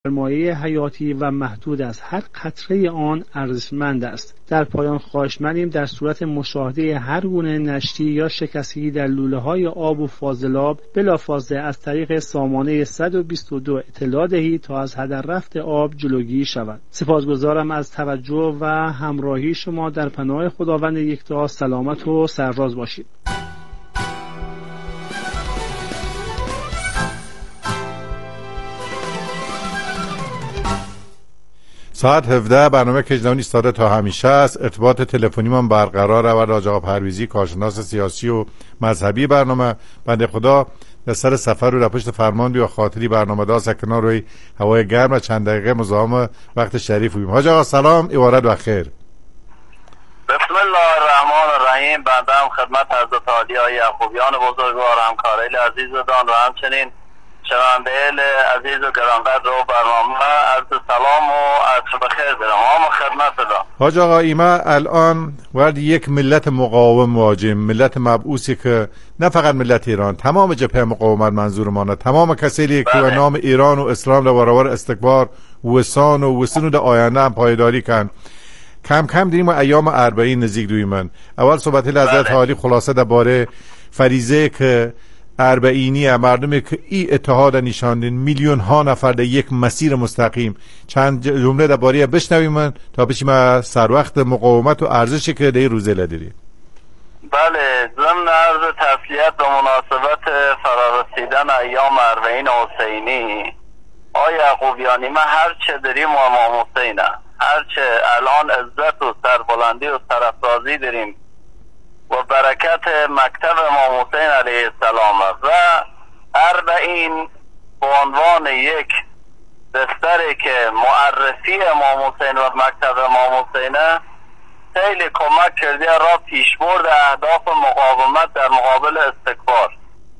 سرمایه حیاتی و محدود است. هر قطره آن ارزشمند است. در پایان خواهشمندیم در صورت مشاهده هر گونه نشتی یا شکستگی در لوله‌های آب و فاضلاب بلافاصله از طریق سامانه 122 اطلاع دهید تا از هدر رفت آب جلوگیری شود. سپاسگزارم از توجه و همراهی شما. در پناه خداوند یکتا سلامت و سرفراز باشید. ساعت 17 برنامه کجنون ایستاده تا همیشه است. ارتباط تلفنی من برقراره و راج آقا پرویزی کارشناس سیاسی و مذهبی برنامه بنده خدا در سر سفر رو در پشت فرمان یا خاطری برنامه دار سکنار روی هوای گرم و چند دقیقه مزاحم وقت شریف بودیم. حاج آقا سلام، عبارت و خیر. بسم الله الرحمن الرحیم. بنده هم خدمت حضرت عالی های یعقوبیان بزرگوار، همکارای عزیزتان و همچنین شنونده عزیز و گرانقدر و برنامه عرض سلام و عصر بخیر دارم. هم خدمت دارم. حاج آقا ایما الان وارد یک ملت مقاوم مواجهیم، ملت مبعوثی که نه فقط ملت ایران، تمام جبهه مقاومت منظور مانه، تمام کسایی که به نام ایران و اسلام در برابر استکبار وسان و وسنود آینده هم پایداری کن. کم کم دیدیم ایام 40 نزدیک دویمن. اول صحبت حضرت عالی خلاصه درباره فریضه که 40 مردمی که ای اتحاد نشاندین، میلیون ها نفر در یک مسیر مستقیم. چند جمله درباره بشنویم تا بشیم سر وقت مقاومت و ارزشی که در روزه لدیدی. بله، ضمن عرض تسلیت به مناسبت فرارسیدن ایام 40 حسینی، آقای یعقوبیانی، ما هر چه داریم و امام حسینه، هر چه الان عزت و سربلندی و سرافرازی داریم و برکت مکتب امام حسین علیه السلام و 40 به عنوان یک بستری که معرفی امام حسین و مکتب امام حسینه خیلی کمک کرده را پیشبرد اهداف مقاومت در مقابل استکبار.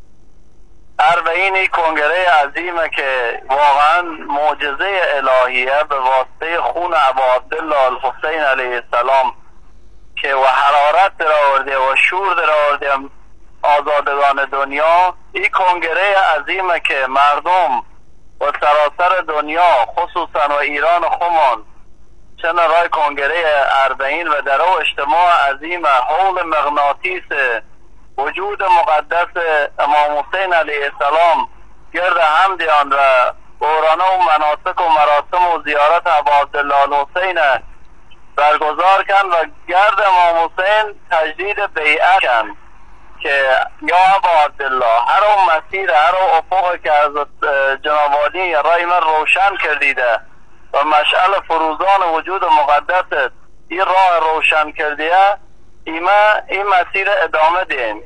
40 کنگره عظیمه که واقعا معجزه الهیه به واسطه خون ابا عبدالله الحسین علیه السلام که و حرارت در آورده و شور در آورده آزادگان دنیا. این کنگره عظیمه که مردم و سراسر دنیا خصوصا و ایران خمان چند رای کنگره 40 و در او اجتماع عظیم حول مغناطیس وجود مقدس امام حسین علیه السلام گرد حمدیان و بورانه و مناسک و مراسم و زیارت ابا عبدالله الحسین برگزار کن و گرد امام حسین تجدید بیعت کن که یا ابا عبدالله هر اون مسیر، هر اون افق که از جناب عالی رای من روشن کردیده و مشعل فروزان وجود مقدست این راه روشن کردیه، این مسیر ادامه دیم.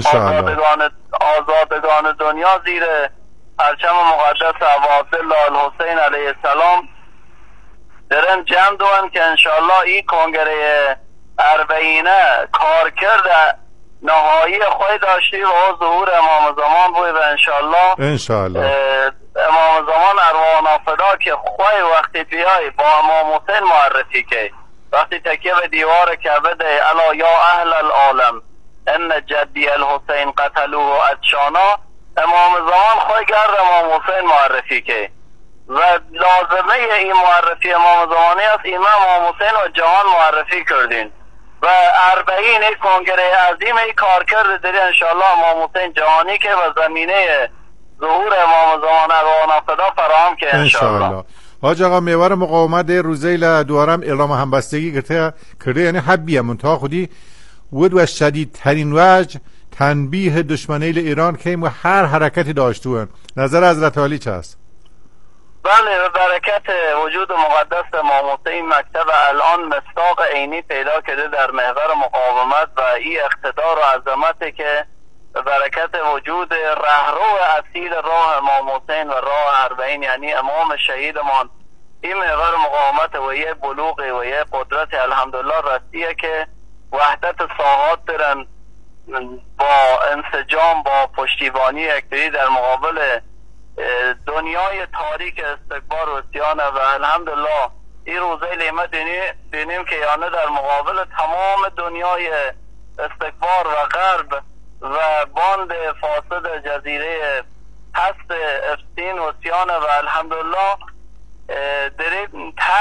آزادگان دنیا زیر پرچم مقدس ابا عبدالله الحسین علیه السلام درن جمع دوان که انشاءالله این کنگره 40 کارکرد نهایی خواهی داشتی و ظهور امام زمان بوی و انشاءالله امام زمان ارواح فدا که خواهی وقتی بیایی با امام حسین معرفی که وقتی تکیه به دیوار کعبه ده الا یا اهل العالم ان جدی الحسین قتلوه ادشانا، امام زمان خواهی گرد امام حسین معرفی که و لازمه این معرفی امام زمانی است امام حسین و جهان معرفی کردین و 40 کنگره عظیم ای کارکرد داری انشاءالله امام حسین جهانی که و زمینه ظهور امام زمان ارواح فدا فراهم که انشاءالله. حاج آقا میوار مقاومت در روزه دوارم اعلام همبستگی کرده، یعنی حبیه منتها خودی ود و شدید ترین وجه تنبیه دشمنی ایران که و هر حرکتی داشتون. نظر حضرت عالی چه است؟ بله، برکت وجود مقدس امام حسین مکتب الان مصداق عینی پیدا کرده در محور مقاومت و این اقتدار و عظمتی که برکت وجود رهرو اصیل راه امام حسین و راه 40 یعنی امام شهیدمان این محور مقاومت و یه بلوغ و یه قدرت الحمدلله رسیه که وحدت ساحات دارن با انسجام با پشتیبانی یکدیگر در مقابل دنیای تاریک استکبار و عصیان و الحمدلله این روزه لیمه دینیم که یعنی در مقابل تمام دنیای استکبار و غرب و باند فاسد جزیره هست افسین و عصیان و الحمدلله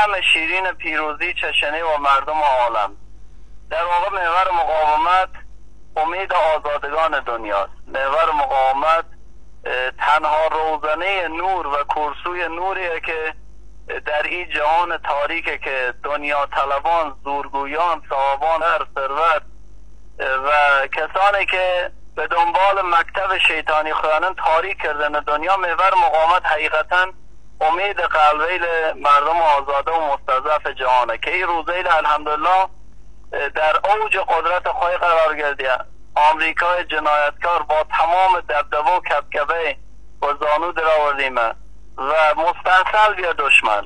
طعم شیرین پیروزی چشنه و مردم عالم. در واقع محور مقاومت امید آزادگان دنیاست. محور مقاومت تنها روزنه نور و کرسوی نوریه که در این جهان تاریکه که دنیا طلبان، زورگویان، صاحبان هر ثروت و کسانی که به دنبال مکتب شیطانی خودانن تاریک کردن دنیا، محور مقاومت حقیقتا امید قلبیل مردم آزاده و مستضعف جهانه که این روزیل الحمدلله در اوج قدرت خواهی قرار گردیه. آمریکای جنایتکار با تمام دبدبه و کبکبه و زانو در آوردیمه و مستحصل بیا دشمن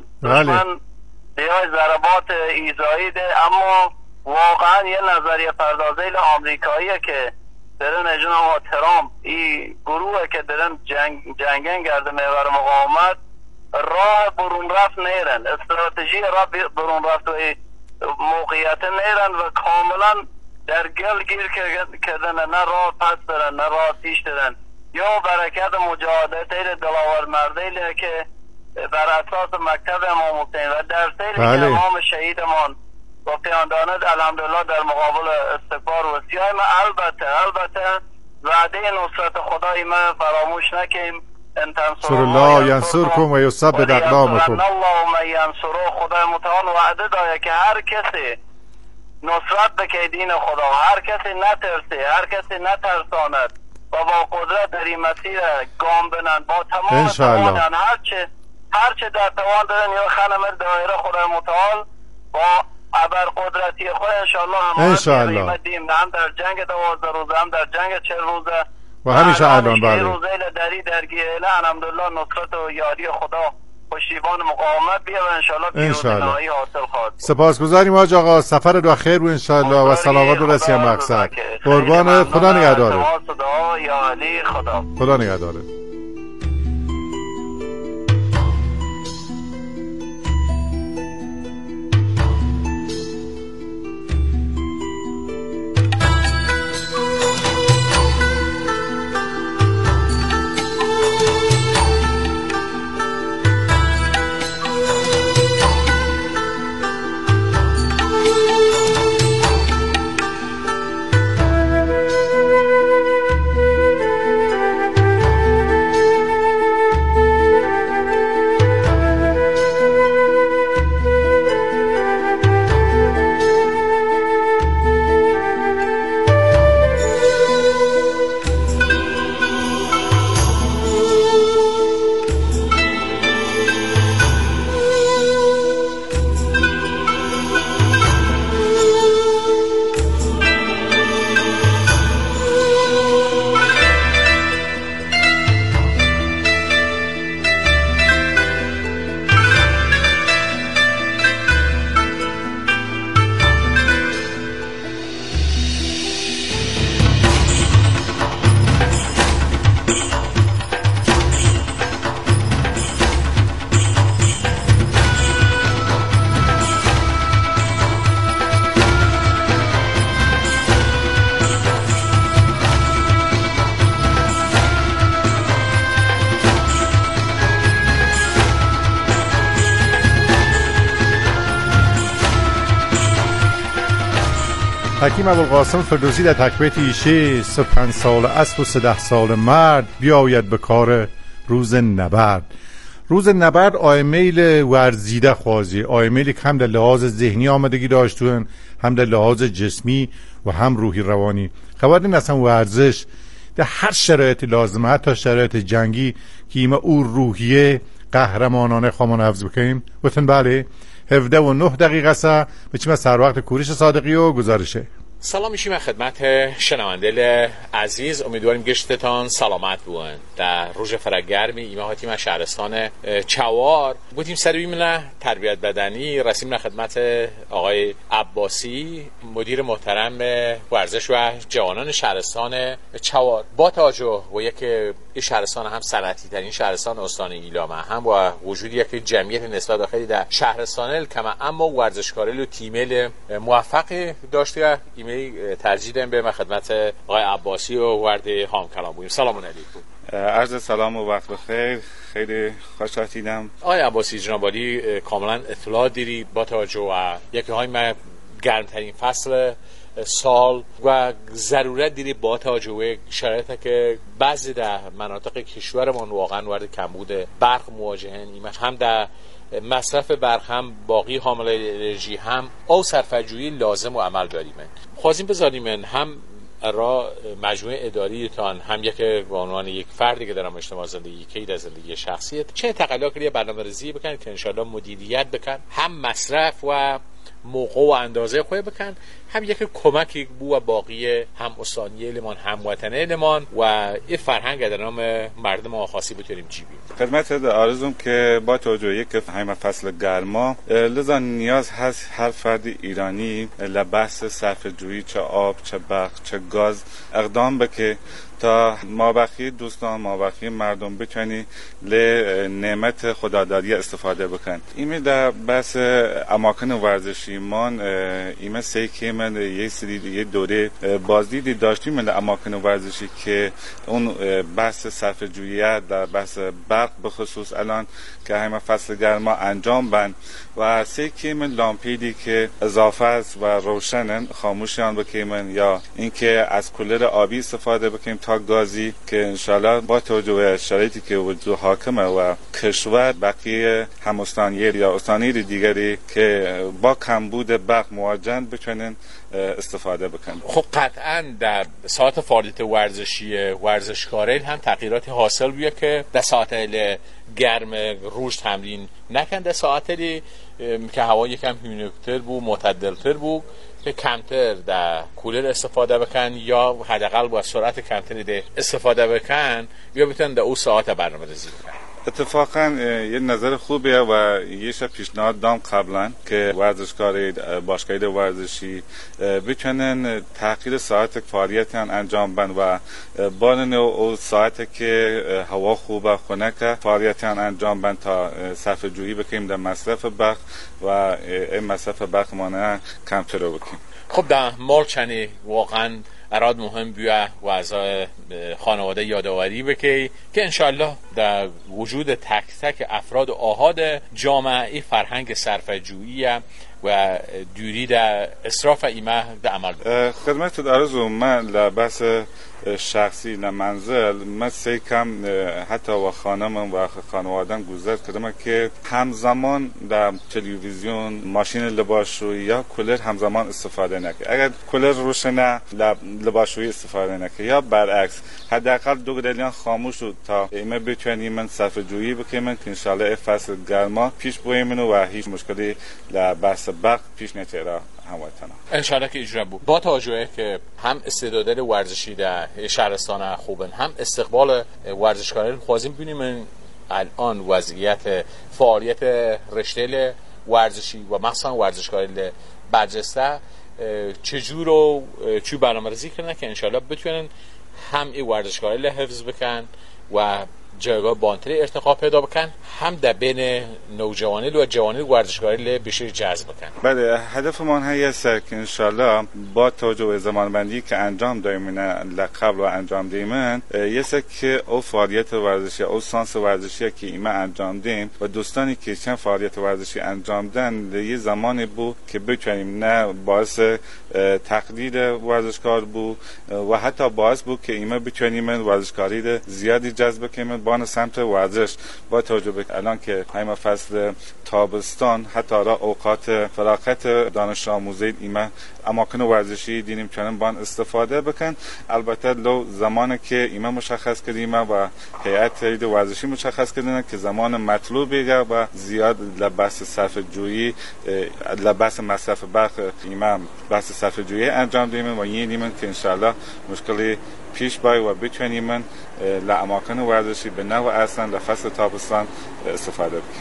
بیای ضربات ایزایی ده، اما واقعا یه نظریه پردازیل آمریکاییه که درن اجنا و ترامپ این گروه که درن جنگن گرده محور مقاومت راه برون رفت نیرن، استراتژی راه برون رفت و موقعیت نیرن و کاملا در گل گیر کردن، نه راه پس دارن نه راه پیش دارن. یا برکت مجاهدت دلاور مردیله که بر اساس مکتب امام حسین و در سیل امام شهیدمان و پیاندانت الحمدلله در مقابل استکبار و سیاه ما البته وعده نصرت خدای ما فراموش نکیم. ان تنصر الله ینصرکم و یثبت اقدامکم. الله من ینصره، خدای متعال وعده داره که هر کسی نصرت بکه دین خدا، هر کسی نترسه، هر کسی نترساند و با قدرت در این مسیر گام بنن با تمام توانن، هرچه در توان دارن یا خلمر دایره خدای متعال با ابرقدرتی خود انشاءالله هم در جنگ 12 روزه هم در جنگ 40 روزه و همیشه الان بله روزه درگیره الحمدلله نصرت و یاری خدا پشتیبان مقاومت بیا و انشاءالله پیروزی نهایی حاصل خواهد. سپاسگزاریم حاج آقا، سفر دو خیر و انشاءالله و سلامت و رسیم مقصد. قربان خدا نگهداره. خدا نگهداره. حکیم ابوالقاسم فردوسی در تکبیت ایشه 5 سال اسب و 13 سال مرد بیاید به کار روز نبرد. روز نبرد آیمیل ورزیده خوازی، آیمیل که هم در لحاظ ذهنی آمدگی داشتون، هم در لحاظ جسمی و هم روحی روانی. خبر این اصلا ورزش در هر شرایط لازمه، حتی شرایط جنگی که ایمه او روحیه قهرمانانه خوامان حفظ بکنیم. گفتن بله 17:09 سه بچیم از سر وقت کوریش صادقی و گزارشه. سلام میشیم خدمت شنونده عزیز، امیدواریم گشتتان سلامت بون. در روز فرگرمی ایمه هاتیم از شهرستان چوار بودیم سر بیمونه تربیت بدنی، رسیم خدمت آقای عباسی مدیر محترم ورزش و جوانان شهرستان چوار. با توجه و یک شهرستان هم صنعتی ترین شهرستان استان ایلام هم با وجود یک جمعیت نسبت داخلی در شهرستان الکما، اما ورزشکاری و تیمل موفق داشته. ایمیل ترجیح دادم به خدمت آقای عباسی و ورد هام کلام بودیم. سلام علیکم. عرض سلام و وقت بخیر. خیلی خوشحالم. آقای عباسی جناب عالی کاملا اطلاع داری با توجه و یکی های ما گرمترین فصل سال و ضرورت دیدی با توجه به شرایطی که بعضی در مناطق کشورمان واقعا وارد کمبود برق مواجهن، هم در مصرف برق هم باقی حامل انرژی هم او صرفه‌جویی لازم و عمل داریم. خواستیم بذاریم هم را مجموعه اداری تان هم یک به عنوان یک فردی که دارم اجتماع زندگی که در زندگی شخصیت چه تقلقی برنامه‌ریزی بکنید که انشالله مدیریت بکن، هم مصرف و موقع و اندازه خواه بکن، هم یک کمکی بو و باقی هم استانیه لمان هم وطنه لمان و این فرهنگ در نام مردم آخاسی بتونیم جیبیم. خدمت آرزوم که با توجه که همه فصل گرما لذا نیاز هست هر فرد ایرانی لباس صرفه جویی چه آب چه برق چه گاز اقدام بکه تا مابقی دوستان مابقی مردم بتونی ل نعمت خداداری استفاده بکن. ایمه در بحث اماکن ورزشی من ایمه سعی که من یه دوره بازدیدی داشتیم من اماکن ورزشی که اون بحث صرفه جویی در بحث برق به خصوص الان که همه فصل گرما انجام بند و سعی که من لامپیدی که اضافه است و روشنن خاموشیان بکنیم یا اینکه از کولر آبی استفاده بکنیم تا گازی که انشالله با توجه به شرایطی که وجود حاکمه و کشور بقیه همستانیه یا استانیه دیگری که با کمبود برق مواجهن بتونن استفاده بکنن. خب قطعا در ساعت فعالیت ورزشکاری هم تغییراتی حاصل بیه که در ساعت گرم روز تمرین نکن، در ساعتی که هوا یکم هیومیدتر بود معتدلتر بود که کمتر در کولر استفاده بکن یا حداقل با سرعت کمتری ده استفاده بکن یا بتونن در اون ساعت برنامه‌ریزی بکن. اتفاقا یه نظر خوبیه و یه پیشنهاد دام قبلا که ورزشکاری باشگاه ورزشی بتونن تغییر ساعت فعالیتان انجام بند و بانن او ساعت که هوا خوبه خنک فعالیتان انجام بند تا صرفه جویی بکنیم در مصرف برق و این مصرف برق مانه کمتر رو بکنیم. خب در مال چنی واقعا اراد مهم بیه و از خانواده یادآوری بکی که انشالله در وجود تک تک افراد و آحاد جامعه فرهنگ صرفه جویی و دوری در اسراف ایمه در عمل بود. خدمت آرزو من لباس شخصی منزل من سعی کم حتی و خانمم و خانوادم گذشت کردم که همزمان در تلویزیون ماشین لباسشویی یا کولر همزمان استفاده نکنه. اگر کولر روشنه لباسشویی استفاده نکنه یا برعکس حداقل دو گدلیان خاموش شد تا ایمه بتونیم من صرفه جویی بکنیم که انشالله فصل گرما پیش بویمون و هیچ مشکلی لباس برق پیش نتیره هموطنا انشالله که اجرا بود. با توجه که هم استعدادات ورزشی در شهرستان خوبن هم استقبال ورزشکاران خواهیم ببینیم الان وضعیت فعالیت رشته ورزشی و مخصوصا ورزشکاری برجسته چجور و چی برنامه‌ریزی کردن که انشالله بتونن هم این ورزشکاری حفظ بکن و جایگاه بانتری ارتقا پیدا بکن، هم در بین نوجوانی و جوانی ورزشکاری بیشتر جذب بکن. بله هدف ما هست که انشالله با توجه به زمان بندی که انجام دادیم قبل و انجام دادیم یه که او فعالیت ورزشی او سانس ورزشی که ایمه انجام دادیم و دوستانی که چند فعالیت ورزشی انجام دادن یه زمانی بود که بتونیم نه باعث تقلید ورزشکار بود و حتی باعث بود که ایمه بتونیم ورزشکاری زیادی جذب کنیم بان سمت ورزش. با توجه به الان که همه فصل تابستان حتی را اوقات فراغت دانش آموزی ایمه اماکن ورزشی دینیم چنان بان استفاده بکن. البته لو زمانی که ایمه مشخص کردیم و هیئت ورزشی مشخص کردن که زمان مطلوبیه و زیاد لباس صرفه جویی لباس مصرف برق ایمه بحث صرفه جویی انجام دیم و یه نیمن که انشالله مشکلی پیش بای و بتونیم من لاماکن ورزشی به نوع اصلا در فصل تابستان استفاده بکنیم.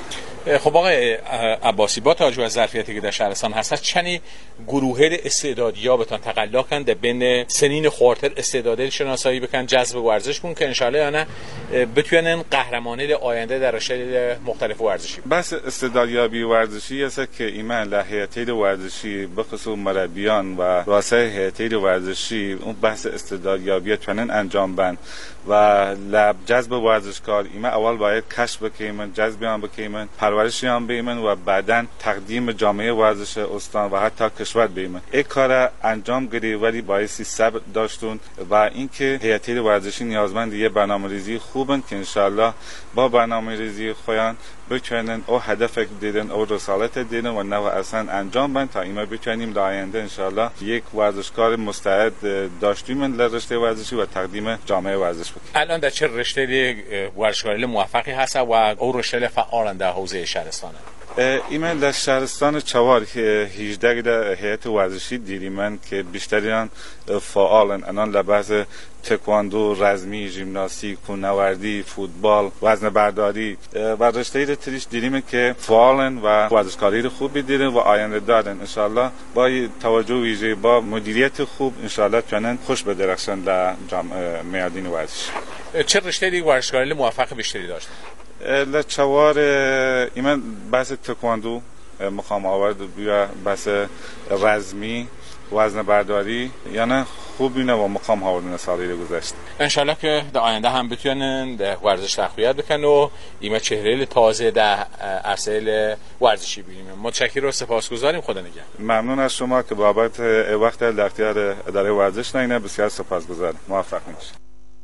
خب آقای عباسی، با توجه به ظرفیتی که در شهرستان هست، چنی گروه استعدادیابتان تقلا کنده بین سنین خورتر استعدادی شناسایی بکن، جذب ورزش کن که انشالله یا نه بتونن قهرمانی آینده در رشته مختلف ورزشی. بس استعدادیابی ورزشی است که ایمان لحیاتی ورزشی به خصوص مربیان و رؤسای هیئتی ورزشی اون بحث استعدادیابی تونن انجام بند و لب جذب ورزشکار ایمان اول باید کشف بکنن، جذب بکنن، پرورشی هم بیمن و بعداً تقدیم جامعه ورزش استان و حتی کشور بیمن. این کار انجام گیری ولی بایستی صبر داشتون و اینکه هیئت ورزشی نیازمند یه برنامه‌ریزی خوبن که انشالله با برنامه‌ریزی خویان بتونن او هدف دیدن او رسالت دیدن و نو اصلا انجام بند تا اینا بتونیم در آینده انشالله یک ورزشکار مستعد داشتیم در رشته ورزشی و تقدیم جامعه ورزش بکنیم. الان در چه رشته ورزشکاری موفقی هست و او رشته فعال در حوزه شهرستانه؟ ایمن در شهرستان چوار 18 در هیئت ورزشی دیدیم که بیشتریان فعالن. الان لباس تکواندو، رزمی، ژیمناستیک، کوهنوردی، فوتبال، وزنه برداری و رشته تریش دیدیم که فعالن و ورزشکاری خوبی دیدن و آینده دارن. انشالله با توجه ویژه با مدیریت خوب انشالله چنان خوش بدرخشن در میادین ورزش. چه رشته ورزشکاری موفق بیشتری داشتن؟ لچوار ایمن بحث تکواندو مقام آورد یا بحث رزمی، وزن برداری یعنی خوب اینه و مقام آوردن سالی گذشت. انشالله که در آینده هم بتونن در ورزش تقویت بکنن و ایمه چهره تازه در عرصه ورزشی ببینیم. متشکرم و سپاسگزاریم. خدا نگهدار. ممنون از شما که بابت وقت در اختیار اداره ورزش نینه. بسیار سپاسگزارم. موفق باشید.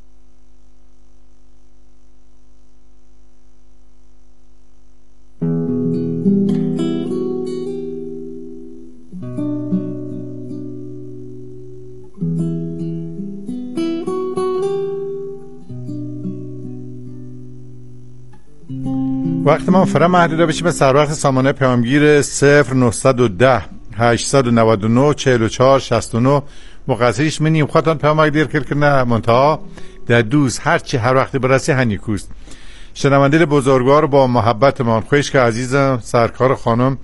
وقت ما فرا محدوده بشیم به سر وقت سامانه پیامگیر 0910 899 44 69 مقصرش منیم خواهتان پیامک دیر کرد که نه منتها در دوست هرچی هر وقت برسی هنیکوست. شنونده بزرگوار با محبت من خویش که عزیزم سرکار خانم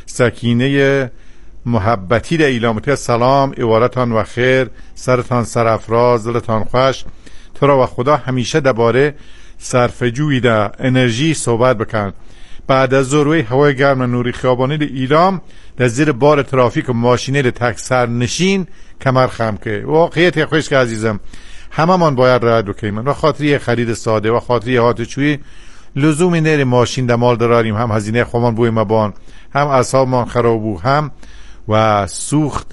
سکینه محبتی در ایلامتی سلام ایوارتان و خیر، سرتان سرافراز، دلتان خوش. تو را و خدا همیشه درباره صرفه‌جویی در انرژی صحبت بکن. بعد از ذروه هوای گرم نوری خیابانی ایلام در زیر بار ترافیک و ماشینه تک سرنشین کمر خم که واقعیت خوش که عزیزم همه من باید رعایت بکنیم و خاطری خرید ساده و خاطری هاتچویی لزومی نیر ماشین دمال داریم، هم هزینه خومان بوی مبان، هم اعصاب من خراب بو، هم و سوخت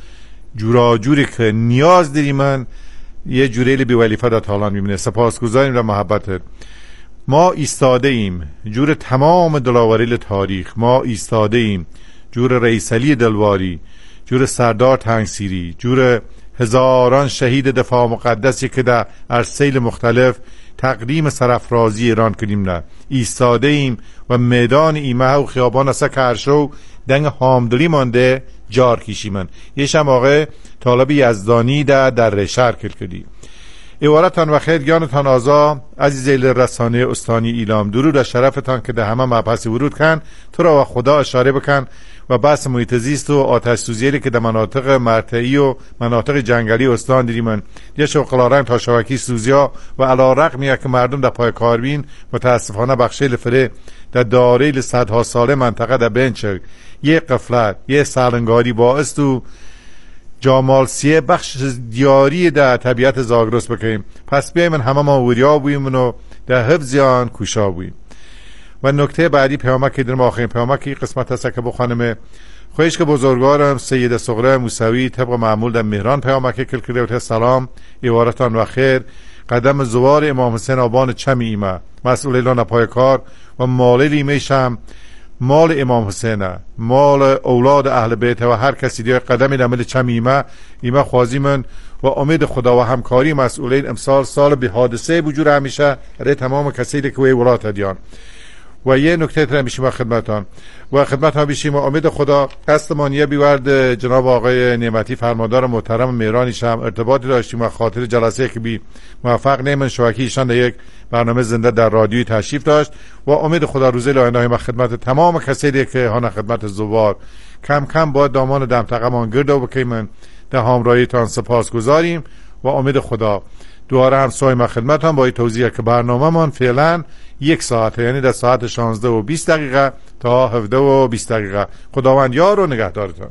جوراجوری که نیاز داریم. من یه جوریلی بی ولیفه در تالان میبینه. سپاسگزاریم در محبتت. ما ایستاده ایم جور تمام دلاوریل تاریخ، ما ایستاده ایم جور رئیسعلی دلواری، جور سردار تنگسیری، جور هزاران شهید دفاع مقدسی که در عرصه‌های مختلف تقدیم سرافرازی ایران کردیم. نه ایستاده ایم و میدان ایمه و خیابان است که هرشو دنگ حامدلی مانده جار کشیمن. یشم آقای طالب یزدانی در رشهر کل کردی. ایوارتان و خیر گیانتان آزا عزیزیل رسانه استانی ایلام، درود از شرفتان که در همه مبحث ورود کن. تو را و خدا اشاره بکن و بحث محیط زیست و آتش سوزی که در مناطق مرتعی و مناطق جنگلی استان دیدیم یه شوقلارنگ تا شوکی سوزیا و علی رغم که مردم در پای کاربین متاسفانه بخشیل فره در داریل صدها ساله منطقه در بنچ یه قفلت یه سالنگاری باعث تو جامالسیه بخش دیاری در طبیعت زاگرس بکنیم. پس بیایم همه ما وریا بویم و در حفظیان کوشا بویم. و نکته بعدی پیامکی در ما آخرین پیامکی قسمت هست که بخوانم خویش که بزرگوارم سید صغرا موسوی طبق معمول در مهران پیامکی کل کرده و سلام ایوارتان و خیر. قدم زوار امام حسین آبان چم ایمه مسئول ایلان پای کار و مال ایمیشم مال امام حسین، مال اولاد اهل بیت و هر کسی دیگه قدمی در مل چم ایمه خوازیمن و امید خدا و همکاری مسئولین امسال سال به حادثه بجور همیشه ره تمام کسی که وی ولات دیان و یه نکته تر میشیم خدمتان و خدمت ها بیشیم و امید خدا استمانیه بیورد جناب آقای نعمتی فرماندار محترم مهرانیش هم ارتباطی داشتیم و خاطر جلسه که بی موفق نیمن شواکی ایشان در یک برنامه زنده در رادیوی تشریف داشت و امید خدا روزه لاینده ما خدمت تمام کسایی که هانا خدمت زوار کم کم با دامان دمتقمان گرد و بکیمن در همراهیتان سپاس گذاریم و امید خدا دوباره همسای ما خدمت هم با توضیح که برنامه من فعلا 1 ساعته، یعنی در ساعت 16:20 تا 17:20. خداوند یار و نگهدارتان.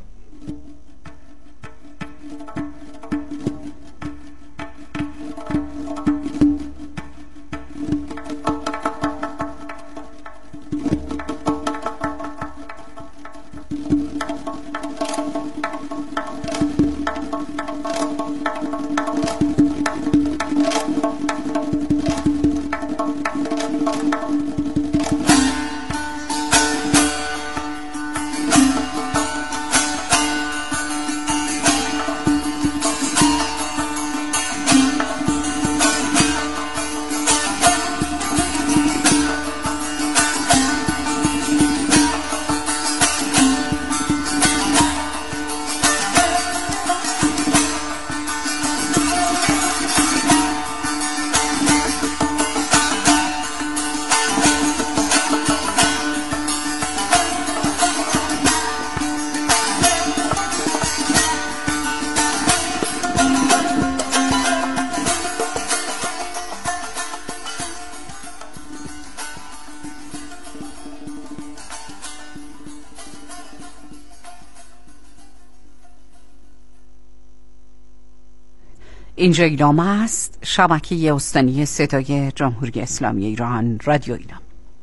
اینجا ایران است، شبکه استانی صدای جمهوری اسلامی ایران، رادیو ایران.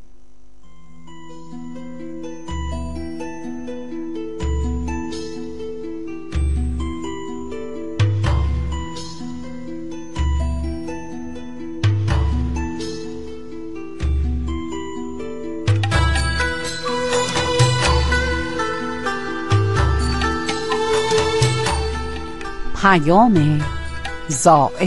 پیام زائر.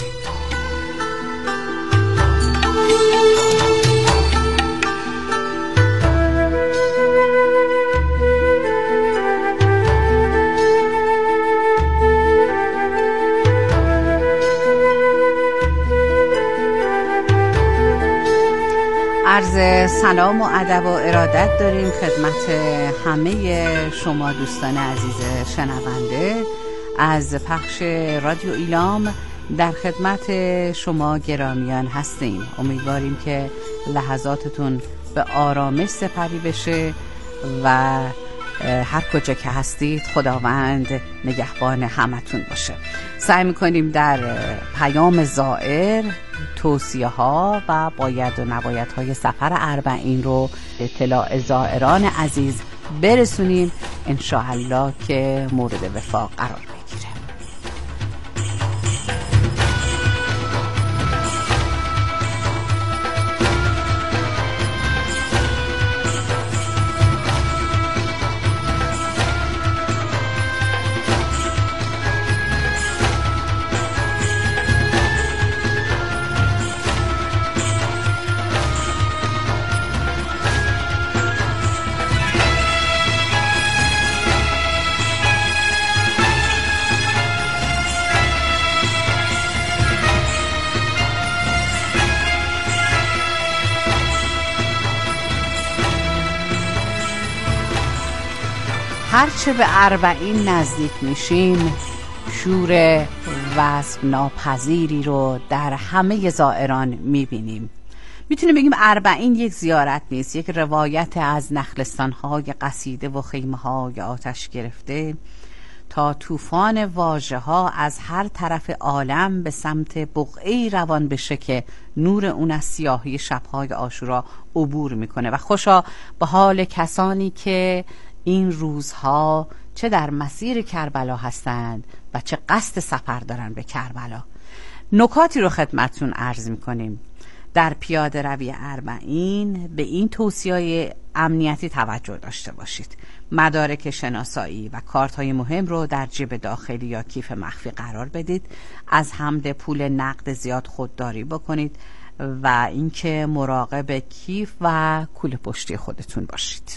عرض سلام و ادب و ارادت داریم خدمت همه شما دوستان عزیز شنونده از پخش رادیو ایلام. در خدمت شما گرامیان هستیم. امیدواریم که لحظاتتون به آرامش سپری بشه و هر کجا که هستید خداوند نگهبان همتون باشه. سعی میکنیم در پیام زائر توصیه ها و باید و نباید های سفر اربعین رو اطلاع زائران عزیز برسونیم، انشاءالله که مورد وفاق قرار بگیره. هرچه به اربعین نزدیک میشیم شور وصف ناپذیری رو در همه زائران میبینیم. میتونیم بگیم اربعین یک زیارت نیست، یک روایت از نخلستان‌های قصیده و خیمه‌های آتش گرفته تا طوفان واژه‌ها از هر طرف عالم به سمت بقعه‌ای روان بشه که نور اون از سیاهی شب‌های عاشورا عبور میکنه. و خوشا به حال کسانی که این روزها چه در مسیر کربلا هستند و چه قصد سفر دارن به کربلا. نکاتی رو خدمتتون عرض میکنیم. در پیاده روی اربعین به این توصیه‌های امنیتی توجه داشته باشید. مدارک شناسایی و کارت‌های مهم رو در جیب داخلی یا کیف مخفی قرار بدید. از حمل پول نقد زیاد خودداری بکنید. و اینکه مراقب کیف و کوله پشتی خودتون باشید.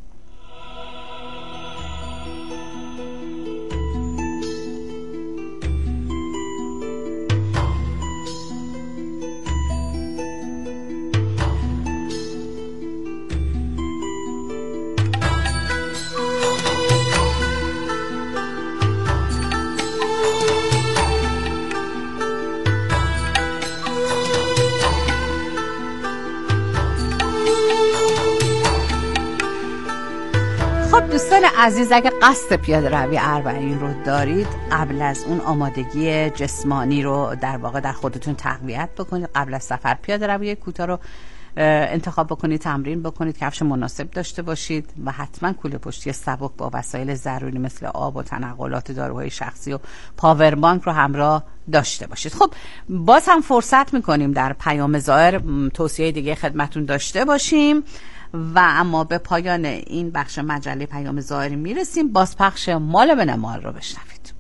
دوستان عزیز، اگه قصد پیاده روی اربعین رو دارید، قبل از اون آمادگی جسمانی رو در واقع در خودتون تقویت بکنید. قبل از سفر پیاده روی کوتاه رو انتخاب بکنید، تمرین بکنید، کفش مناسب داشته باشید و حتما کوله پشتی سبک با وسایل ضروری مثل آب و تنقلات، داروهای شخصی و پاور بانک رو همراه داشته باشید. خب باز هم فرصت میکنیم در پیام زائر توصیه دیگه خدمتون داشته باشیم و اما به پایان این بخش مجله پیام زائر میرسیم. بازپخش مال به نمال رو بشنوید.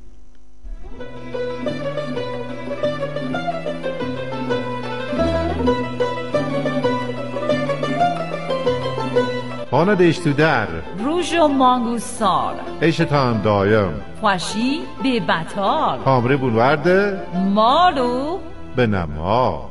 خانه دیشتو در روژ و مانگوسار عشتان دایم خوشی به بطال کامره بونورده مالو به نما.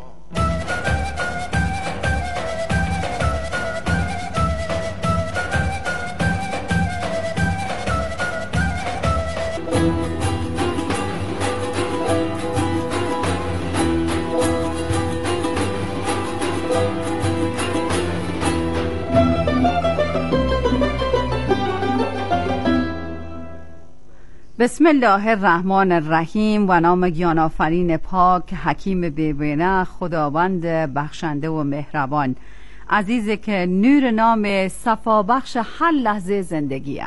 بسم الله الرحمن الرحیم. و نام گیان آفرین پاک، حکیم بی‌بنه، خداوند بخشنده و مهربان، عزیزی که نور نام صفا بخش هر لحظه زندگیه.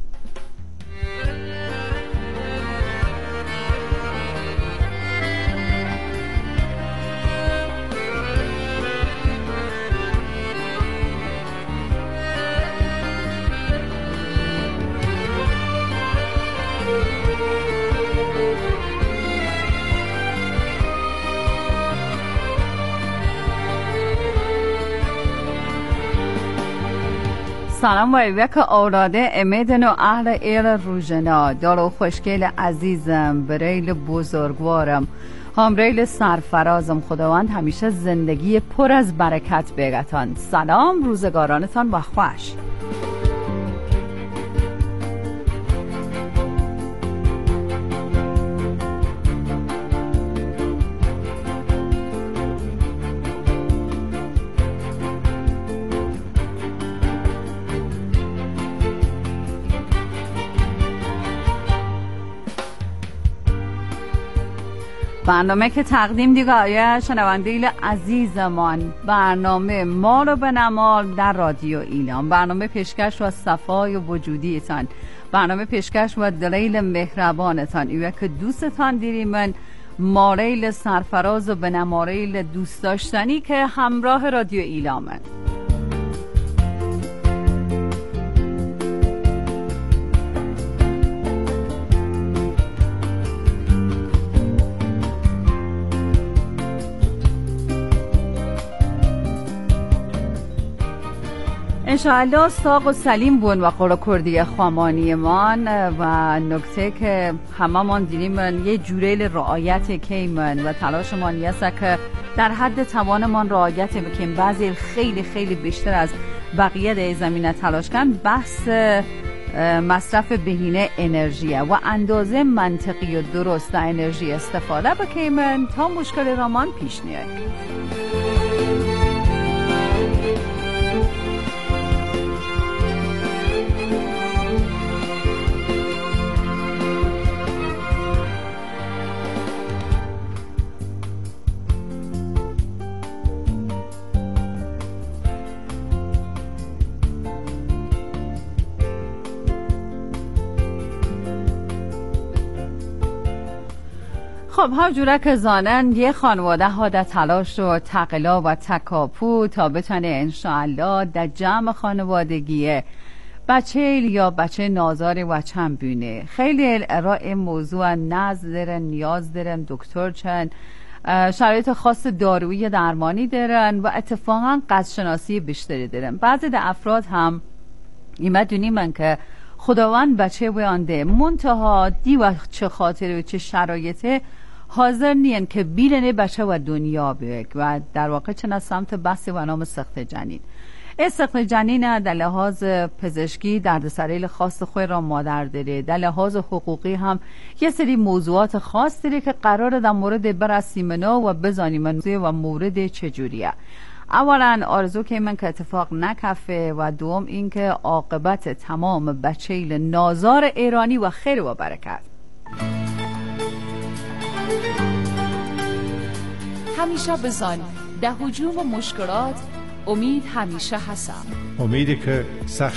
سلام و ایوک اولاده امیدن و اهل ایل روژنا، دارو خوشگل عزیزم، بریل بزرگوارم، همریل سرفرازم. خداوند همیشه زندگی پر از برکت بگتان. سلام، روزگارانتان با خوش. برنامه که تقدیم دیگه آیه شنوندگان عزیزمان، برنامه ما رو به نمال در رادیو ایلام، برنامه پیشکش و صفای وجودیتان، برنامه پیشکش و دلیل مهربانتان، ایوه که دوستتان دیری من ماریل سرفراز و به نماریل دوست داشتنی که همراه رادیو ایلامه. انشاءالله ساق و سلیم بون و قرا کردی خامانی من و نکته که همه من دیدیم یه جوریل رعایت که من و تلاش من یسته که در حد توان من رعایت بکنیم. بعضی خیلی خیلی بیشتر از بقیه در زمینه تلاش کن. بحث مصرف بهینه انرژیه و اندازه منطقی و درست در انرژی استفاده بکنیم تا مشکل رامان پیش نیاد. خب هر جوره که زانن یه خانواده ها در تلاش و تقلا و تکاپو تا بتونه انشاءالله در جمع خانوادگیه بچه یا بچه نازاری و چند بینه. خیلی ارائه موضوع نزد دارن، نیاز دارن، دکتر چند شرایط خاص دارویی درمانی دارن و اتفاقا قدرشناسی بیشتری دارن. بعضی در افراد هم ایمه دونیمن که خداوند بچه ویانده منتها دی و چه خاطر و چه شرایطه حاضر نین که بیلنه بچه و دنیا بیگ و در واقع چنه سمت بحث و نام سخت جنین. این سخت جنین در لحاظ پزشکی دردسرایل خاص خود را مادر داره، در لحاظ حقوقی هم یه سری موضوعات خاص داره که قراره در مورد برسیمنا و بزانیم و مورد چجوریه. اولا آرزو که من که اتفاق نکفه و دوم این که عاقبت تمام بچه‌یل نازار ایرانی و خیر و برکت. همیشه بزن در هجوم و مشکلات امید همیشه هستم. امیدی که سخت